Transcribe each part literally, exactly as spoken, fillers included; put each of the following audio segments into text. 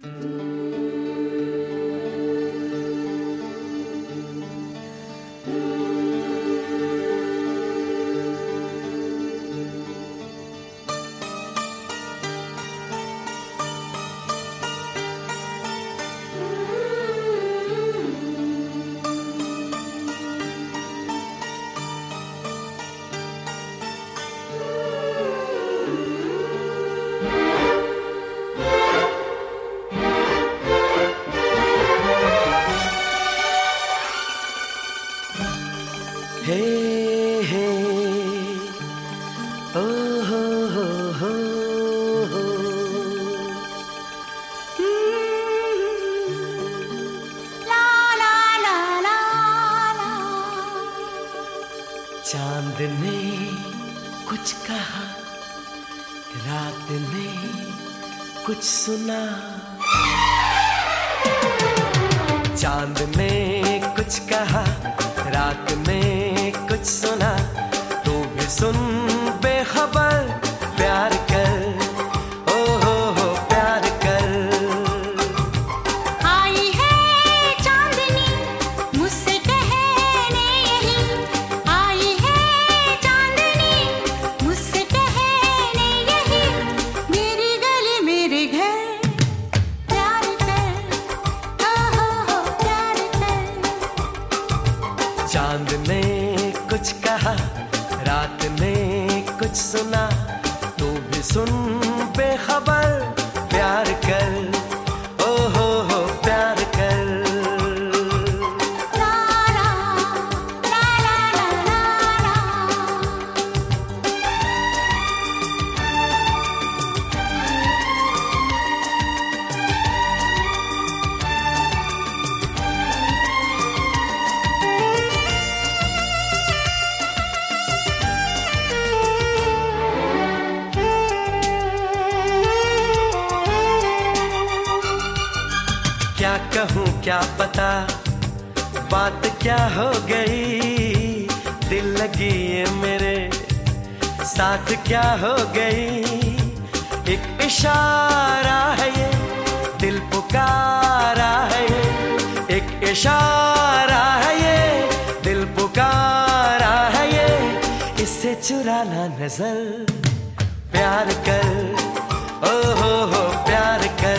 हे हे ओ हो हो हो हो ला ला ला ला ला। चांद ने कुछ कहा, रात ने कुछ सुना। चांद ने कुछ कहा, रात ने कुछ सुना। तू भी सुन बेखबर, प्यार कर, ओ हो हो प्यार कर। आई है चांदनी मुझसे कहने यही, आई है चांदनी मुझसे कहने यही। मेरी गली मेरे घर, प्यार कर, ओ हो हो प्यार कर। चांद ने कुछ कहा, रात ने कुछ सुना। तू भी सुन बेखबर, प्यार कर, ओ हो हो प्यार कर। ला ला ला ला ला ला। क्या कहूँ क्या बता, बात क्या हो गई। दिल लगी ये मेरे साथ क्या हो गई। एक इशारा है ये, दिल पुकारा है ये। एक इशारा है ये, दिल पुकारा है ये। इससे चुराना नजर, प्यार कर, ओ हो हो प्यार कर।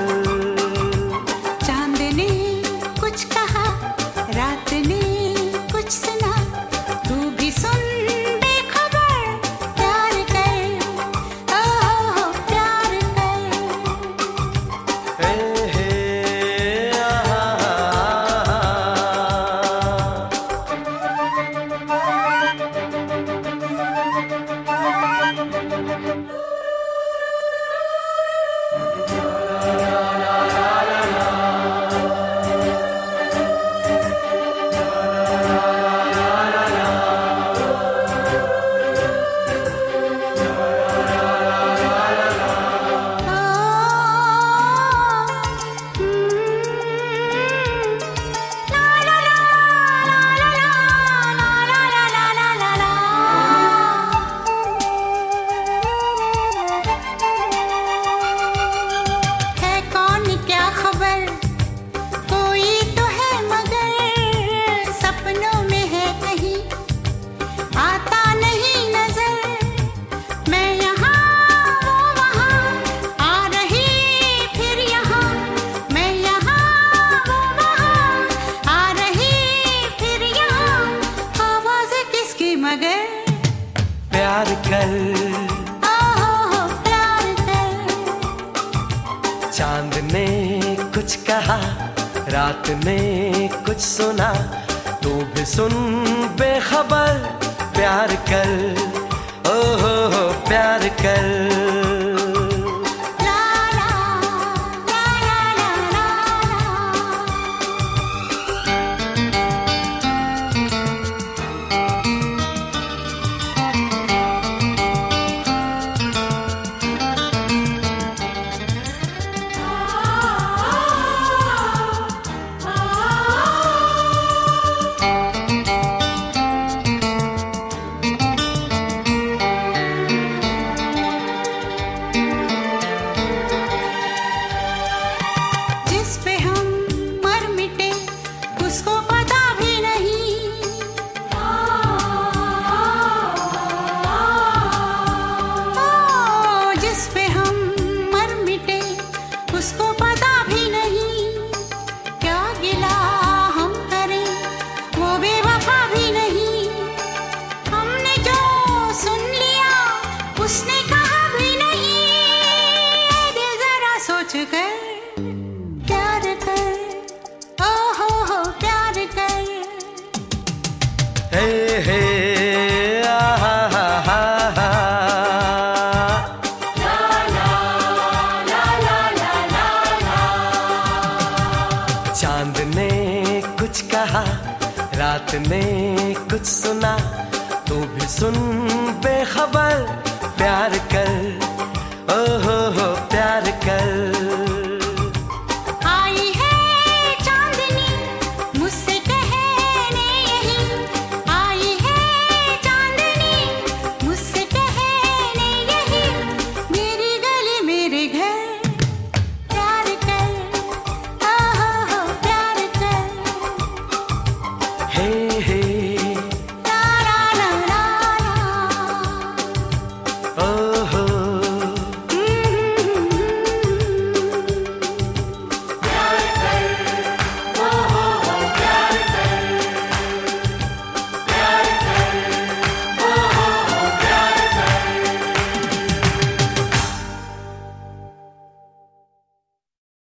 रात ने कुछ सुना, तू भी सुन बेखबर, प्यार कर, ओ हो हो प्यार कर। हे हे आ प्यार कर, ओ हो हो प्यार कर। चांद ने कुछ कहा, रात ने कुछ सुना। तू भी सुन बेखबर, प्यार कर, ओ हो हो प्यार कर। प्यार कर, ओ हो हो प्यार कर। हे हे आहा हा हा हा। ला ला ला ला ला ला ला। चांद ने कुछ कहा, रात ने कुछ सुना, तू भी सुन बेखबर, प्यार कर।